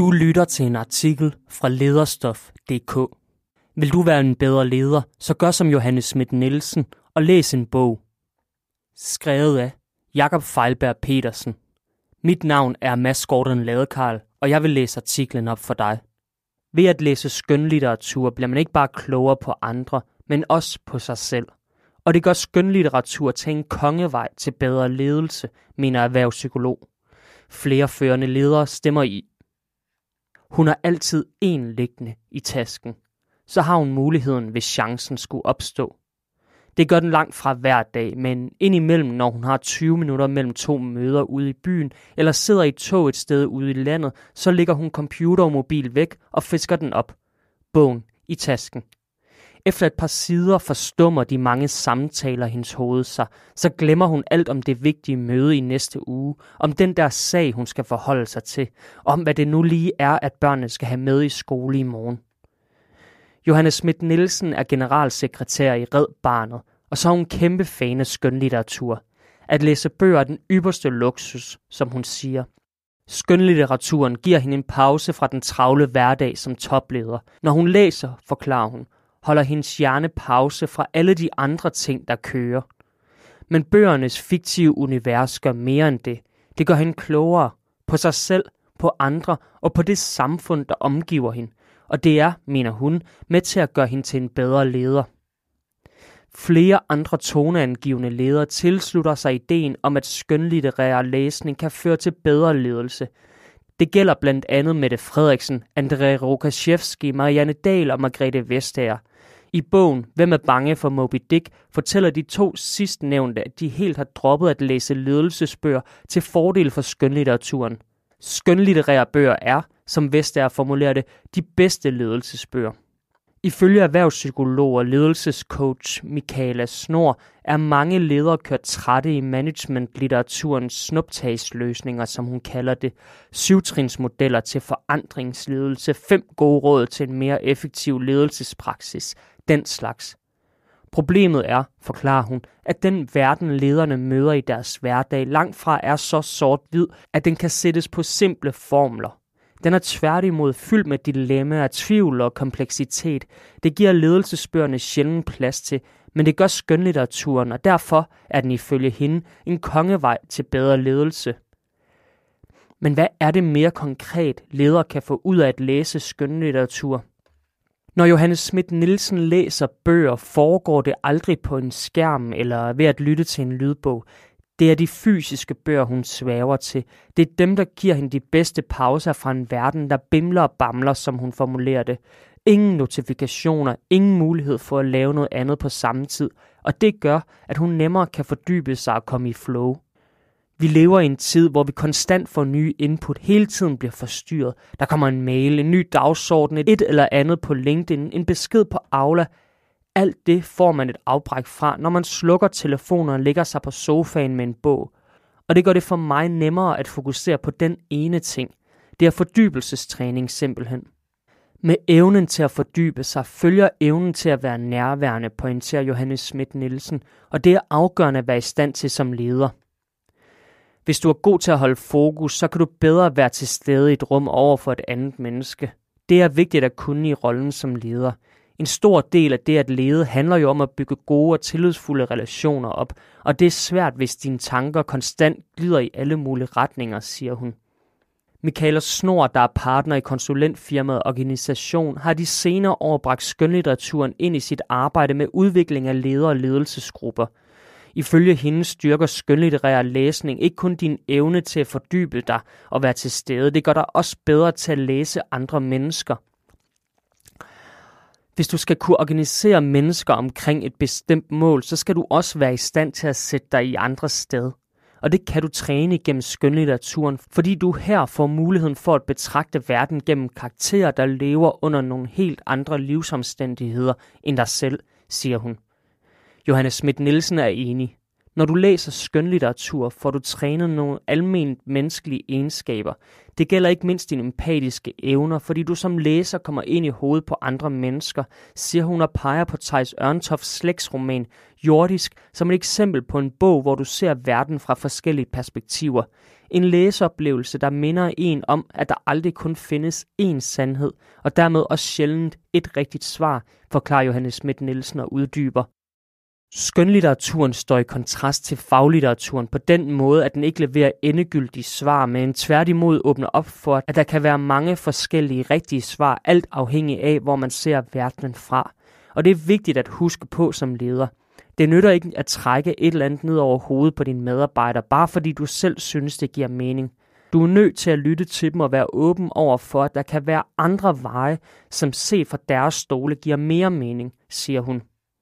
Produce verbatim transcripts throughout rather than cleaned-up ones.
Du lytter til en artikel fra lederstof punktum d k. Vil du være en bedre leder, så gør som Johannes Schmidt-Nielsen og læs en bog. Skrevet af Jakob Feilberg Petersen. Mit navn er Mads Gordon Ladekarl, og jeg vil læse artiklen op for dig. Ved at læse skønlitteratur bliver man ikke bare klogere på andre, men også på sig selv. Og det gør skønlitteratur til en kongevej til bedre ledelse, mener erhvervspsykolog. Flere førende ledere stemmer i. Hun har altid én liggende i tasken. Så har hun muligheden, hvis chancen skulle opstå. Det gør den langt fra hver dag, men indimellem, når hun har tyve minutter mellem to møder ude i byen, eller sidder i et tog et sted ude i landet, så lægger hun computer og mobil væk og fisker den op. Bogen i tasken. Efter et par sider forstummer de mange samtaler hendes hoved sig, så glemmer hun alt om det vigtige møde i næste uge, om den der sag, hun skal forholde sig til, om hvad det nu lige er, at børnene skal have med i skole i morgen. Johannes Schmidt-Nielsen er generalsekretær i Red Barnet, og så er hun kæmpe fan af skønlitteratur. At læse bøger er den ypperste luksus, som hun siger. Skønlitteraturen giver hende en pause fra den travle hverdag som topleder. Når hun læser, forklarer hun, holder hendes hjerne pause fra alle de andre ting, der kører. Men bøgernes fiktive univers gør mere end det. Det gør hende klogere på sig selv, på andre og på det samfund, der omgiver hende. Og det er, mener hun, med til at gøre hende til en bedre leder. Flere andre toneangivende ledere tilslutter sig ideen om, at skønlitterær læsning kan føre til bedre ledelse. Det gælder blandt andet Mette Frederiksen, André Rokoszewski, Marianne Dahl og Margrethe Vestager. I bogen Hvem er bange for Moby Dick fortæller de to sidstnævnte, at de helt har droppet at læse ledelsesbøger til fordel for skønlitteraturen. Skønlitterære bøger er, som Vestager formulerer det, de bedste ledelsesbøger. Ifølge erhvervspsykolog og ledelsescoach Michaela Snor er mange ledere kørt trætte i managementlitteraturens snuptagsløsninger, som hun kalder det, syvtrinsmodeller til forandringsledelse, fem gode råd til en mere effektiv ledelsespraksis, den slags. Problemet er, forklarer hun, at den verden lederne møder i deres hverdag langt fra er så sort-hvid, at den kan sættes på simple formler. Den er tværtimod fyldt med dilemmaer, tvivl og kompleksitet. Det giver ledelsesbøgerne sjældent plads til, men det gør skønlitteraturen, og derfor er den ifølge hende en kongevej til bedre ledelse. Men hvad er det mere konkret, ledere kan få ud af at læse skønlitteratur? Når Johannes Schmidt-Nielsen læser bøger, foregår det aldrig på en skærm eller ved at lytte til en lydbog. Det er de fysiske bøger, hun svæver til. Det er dem, der giver hende de bedste pauser fra en verden, der bimler og bamler, som hun formulerer det. Ingen notifikationer, ingen mulighed for at lave noget andet på samme tid. Og det gør, at hun nemmere kan fordybe sig og komme i flow. Vi lever i en tid, hvor vi konstant får nye input, hele tiden bliver forstyrret. Der kommer en mail, en ny dagsorden, et eller andet på LinkedIn, en besked på Aula. Alt det får man et afbræk fra, når man slukker telefonen og lægger sig på sofaen med en bog. Og det gør det for mig nemmere at fokusere på den ene ting. Det er fordybelsestræning simpelthen. Med evnen til at fordybe sig følger evnen til at være nærværende, pointerer Johannes Schmidt-Nielsen, og det er afgørende at være i stand til som leder. Hvis du er god til at holde fokus, så kan du bedre være til stede i et rum over for et andet menneske. Det er vigtigt at kunne i rollen som leder. En stor del af det at lede handler jo om at bygge gode og tillidsfulde relationer op, og det er svært, hvis dine tanker konstant glider i alle mulige retninger, siger hun. Michaela Snor, der er partner i konsulentfirmaet Organisation, har de senere år bragt skønlitteraturen ind i sit arbejde med udvikling af leder- og ledelsesgrupper. Ifølge hende styrker skønlitterær læsning ikke kun din evne til at fordybe dig og være til stede, det gør dig også bedre til at læse andre mennesker. Hvis du skal kunne organisere mennesker omkring et bestemt mål, så skal du også være i stand til at sætte dig i andres sted. Og det kan du træne gennem skønlitteraturen, fordi du her får muligheden for at betragte verden gennem karakterer, der lever under nogle helt andre livsomstændigheder end dig selv, siger hun. Johannes Schmidt-Nielsen er enig. Når du læser skønlitteratur, får du trænet nogle alment menneskelige egenskaber. Det gælder ikke mindst dine empatiske evner, fordi du som læser kommer ind i hovedet på andre mennesker, siger hun og peger på Theis Ørntofts slægtsroman Jordisk som et eksempel på en bog, hvor du ser verden fra forskellige perspektiver. En læseoplevelse, der minder en om, at der aldrig kun findes én sandhed, og dermed også sjældent et rigtigt svar, forklarer Johannes Schmidt-Nielsen og uddyber. Skønlitteraturen står i kontrast til faglitteraturen på den måde, at den ikke leverer endegyldige svar, men tværtimod åbner op for, at der kan være mange forskellige rigtige svar, alt afhængig af, hvor man ser verdenen fra. Og det er vigtigt at huske på som leder. Det nytter ikke at trække et eller andet ned over hovedet på dine medarbejdere, bare fordi du selv synes, det giver mening. Du er nødt til at lytte til dem og være åben over for, at der kan være andre veje, som set fra deres stole giver mere mening, siger hun.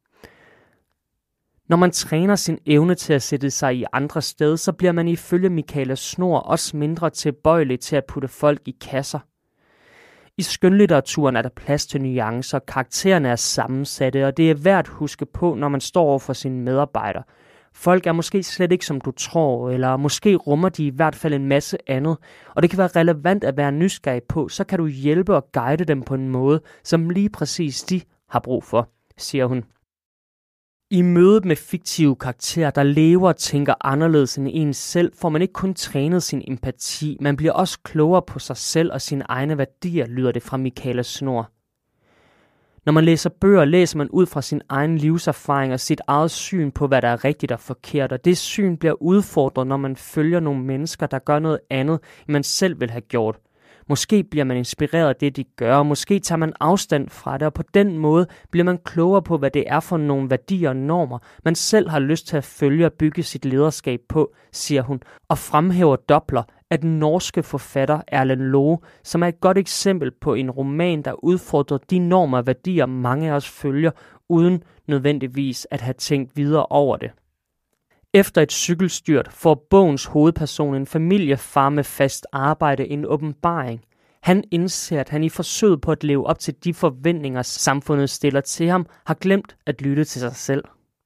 Når man træner sin evne til at sætte sig i andre steder, så bliver man ifølge Michaela Snor også mindre tilbøjelig til at putte folk i kasser. I skønlitteraturen er der plads til nuancer, karaktererne er sammensatte, og det er værd at huske på, når man står over for sine medarbejdere. Folk er måske slet ikke som du tror, eller måske rummer de i hvert fald en masse andet, og det kan være relevant at være nysgerrig på, så kan du hjælpe og guide dem på en måde, som lige præcis de har brug for, siger hun. I mødet med fiktive karakterer, der lever og tænker anderledes end en selv, får man ikke kun trænet sin empati, man bliver også klogere på sig selv og sine egne værdier, lyder det fra Michaela Snor. Når man læser bøger, læser man ud fra sin egen livserfaring og sit eget syn på, hvad der er rigtigt og forkert, og det syn bliver udfordret, når man følger nogle mennesker, der gør noget andet, end man selv vil have gjort. Måske bliver man inspireret af det, de gør, og måske tager man afstand fra det, og på den måde bliver man klogere på, hvad det er for nogle værdier og normer, man selv har lyst til at følge og bygge sit lederskab på, siger hun, og fremhæver Doppler af den norske forfatter Erlend Loe, som er et godt eksempel på en roman, der udfordrer de normer og værdier, mange af os følger, uden nødvendigvis at have tænkt videre over det. Efter et cykelstyrt får bogens hovedperson, en familiefar med fast arbejde, en åbenbaring. Han indser, at han i forsøget på at leve op til de forventninger, samfundet stiller til ham, har glemt at lytte til sig selv.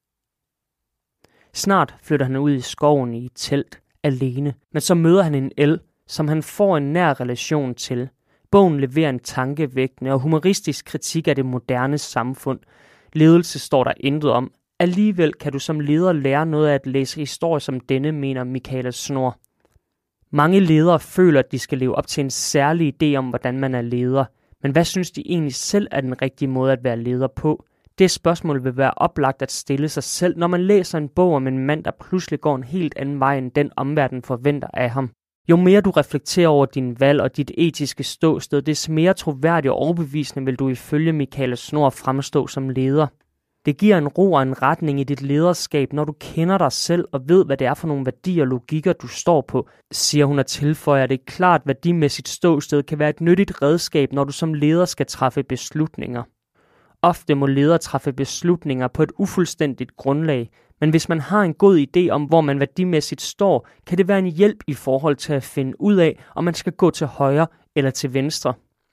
Snart flytter han ud i skoven i et telt, alene, men så møder han en el, som han får en nær relation til. Bogen leverer en tankevækkende og humoristisk kritik af det moderne samfund. Ledelse står der intet om. Alligevel kan du som leder lære noget af at læse historier som denne, mener Michaela Snor. Mange ledere føler, at de skal leve op til en særlig idé om, hvordan man er leder. Men hvad synes de egentlig selv er den rigtige måde at være leder på? Det spørgsmål vil være oplagt at stille sig selv, når man læser en bog om en mand, der pludselig går en helt anden vej, end den omverden forventer af ham. Jo mere du reflekterer over din valg og dit etiske ståsted, des mere troværdig og overbevisende vil du ifølge Michaela Snor fremstå som leder. Det giver en ro og en retning i dit lederskab, når du kender dig selv og ved, hvad det er for nogle værdier og logikker, du står på, siger hun og tilføjer, at det er klart værdimæssigt ståsted kan være et nyttigt redskab, når du som leder skal træffe beslutninger. Ofte må ledere træffe beslutninger på et ufuldstændigt grundlag, men hvis man har en god idé om, hvor man værdimæssigt står, kan det være en hjælp i forhold til at finde ud af, om man skal gå til højre eller til venstre.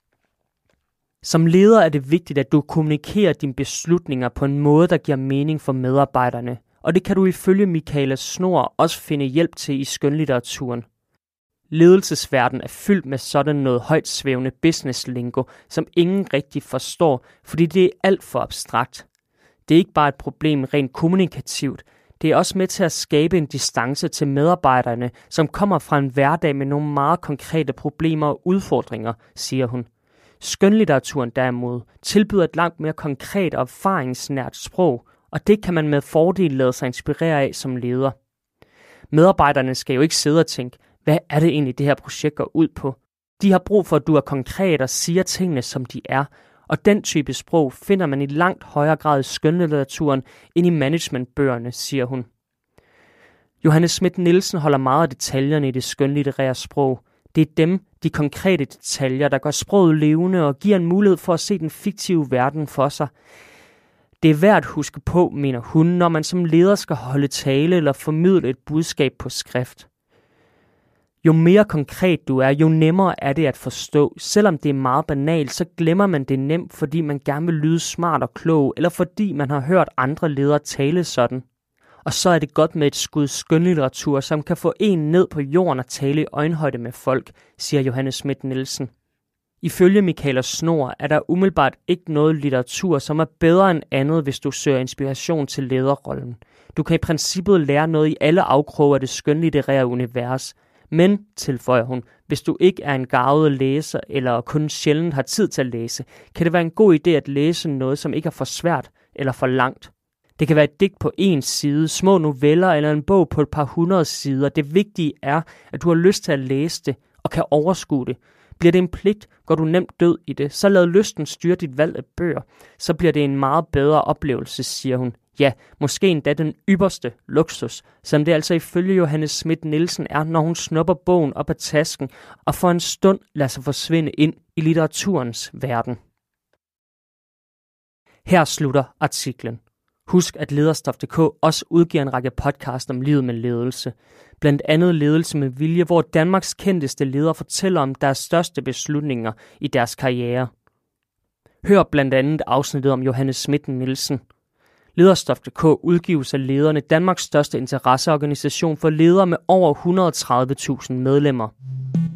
Som leder er det vigtigt, at du kommunikerer dine beslutninger på en måde, der giver mening for medarbejderne, og det kan du ifølge Michaela Snor også finde hjælp til i skønlitteraturen. Ledelsesverden er fyldt med sådan noget højt svævende business-lingo, som ingen rigtig forstår, fordi det er alt for abstrakt. Det er ikke bare et problem rent kommunikativt, det er også med til at skabe en distance til medarbejderne, som kommer fra en hverdag med nogle meget konkrete problemer og udfordringer, siger hun. Skønlitteraturen derimod tilbyder et langt mere konkret og erfaringsnært sprog, og det kan man med fordel lade sig inspirere af som leder. Medarbejderne skal jo ikke sidde og tænke, hvad er det egentlig, det her projekt går ud på? De har brug for, at du er konkret og siger tingene, som de er, og den type sprog finder man i langt højere grad i skønlitteraturen end i managementbøgerne, siger hun. Johannes Schmidt-Nielsen holder meget af detaljerne i det skønlitterære sprog. Det er dem, de konkrete detaljer, der gør sproget levende og giver en mulighed for at se den fiktive verden for sig. Det er værd at huske på, mener hun, når man som leder skal holde tale eller formidle et budskab på skrift. Jo mere konkret du er, jo nemmere er det at forstå. Selvom det er meget banalt, så glemmer man det nemt, fordi man gerne vil lyde smart og klog, eller fordi man har hørt andre ledere tale sådan. Og så er det godt med et skud skønlitteratur, som kan få en ned på jorden og tale i øjenhøjde med folk, siger Johannes Schmidt-Nielsen. Ifølge Michaela Snor er der umiddelbart ikke noget litteratur, som er bedre end andet, hvis du søger inspiration til lederrollen. Du kan i princippet lære noget i alle afkroge af det skønlitterære univers, Men, tilføjer hun, hvis du ikke er en garvet læser eller kun sjældent har tid til at læse, kan det være en god idé at læse noget, som ikke er for svært eller for langt. Det kan være et digt på en side, små noveller eller en bog på et par hundrede sider. Det vigtige er, at du har lyst til at læse det og kan overskue det. Bliver det en pligt, går du nemt død i det. Så lad lysten styre dit valg af bøger. Så bliver det en meget bedre oplevelse, siger hun. Ja, måske endda den ypperste luksus, som det altså ifølge Johanne Schmidt-Nielsen er, når hun snupper bogen op af tasken og for en stund lader sig forsvinde ind i litteraturens verden. Her slutter artiklen. Husk, at Lederstof punktum d k også udgiver en række podcast om livet med ledelse. Blandt andet Ledelse med vilje, hvor Danmarks kendteste ledere fortæller om deres største beslutninger i deres karriere. Hør blandt andet afsnittet om Johanne Schmidt-Nielsen. Lederstof punktum d k udgives af Lederne, Danmarks største interesseorganisation for ledere med over et hundrede og tredive tusind medlemmer.